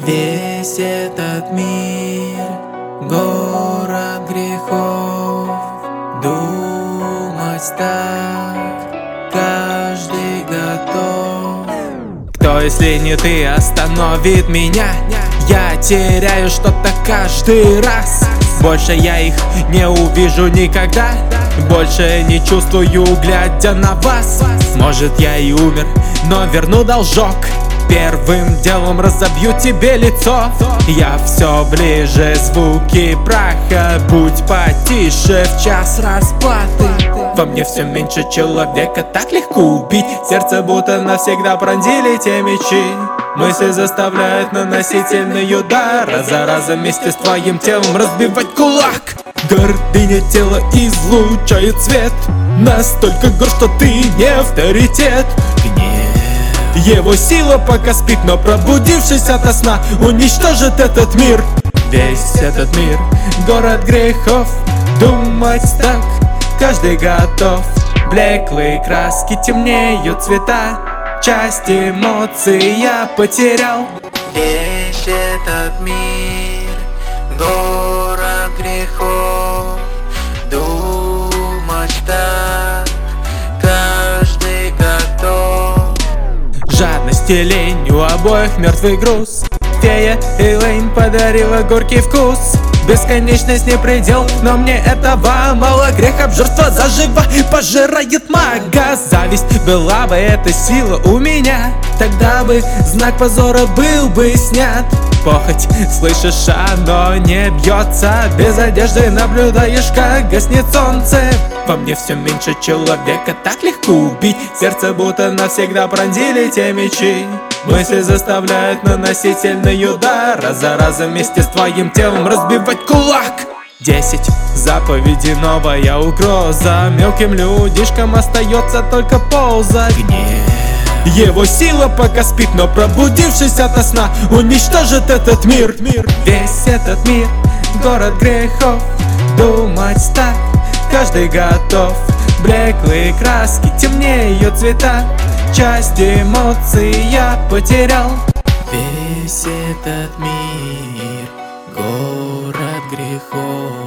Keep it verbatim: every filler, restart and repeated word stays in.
Весь этот мир, город грехов, думать так каждый готов. Кто, если не ты, остановит меня? Я теряю что-то каждый раз. Больше я их не увижу никогда. Больше не чувствую, глядя на вас. Может, я и умер, но верну должок. Первым делом разобью тебе лицо. Я все ближе, звуки праха. Будь потише в час расплаты. Во мне все меньше человека, так легко убить. Сердце будто навсегда пронзили те мечи. Мысли заставляют наносить сильный удар, раз за разом вместе с твоим телом разбивать кулак. Гордыня тела излучает свет, настолько гор, что ты не авторитет. Гнев, его сила пока спит, но пробудившись ото сна, уничтожит этот мир. Весь этот мир, город грехов, думать так каждый готов. Блеклые краски, темнеют цвета, часть эмоций я потерял. Весь этот мир, город грехов, думать так каждый готов. Жадность и лень, у обоих мертвый груз. Фея Элейн подарила горький вкус. Бесконечность не предел, но мне этого мало. Грех обжорства заживо пожирает мага. Зависть была бы эта сила у меня, тогда бы знак позора был бы снят. Похоть, слышишь, оно не бьется. Без одежды наблюдаешь, как гаснет солнце. Во мне все меньше человека, так легко убить. Сердце будто навсегда пронзили те мечи. Мысли заставляют наносить сильный удар, раз за разом вместе с твоим телом разбивать кулак. Десять заповедей, новая угроза. Мелким людишкам остается только ползать. Гнев, его сила пока спит, но пробудившись ото сна, уничтожит этот мир. Весь этот мир, город грехов, думать так каждый готов. Блеклые краски, темнеют цвета, часть эмоций я потерял. Весь этот мир, город грехов.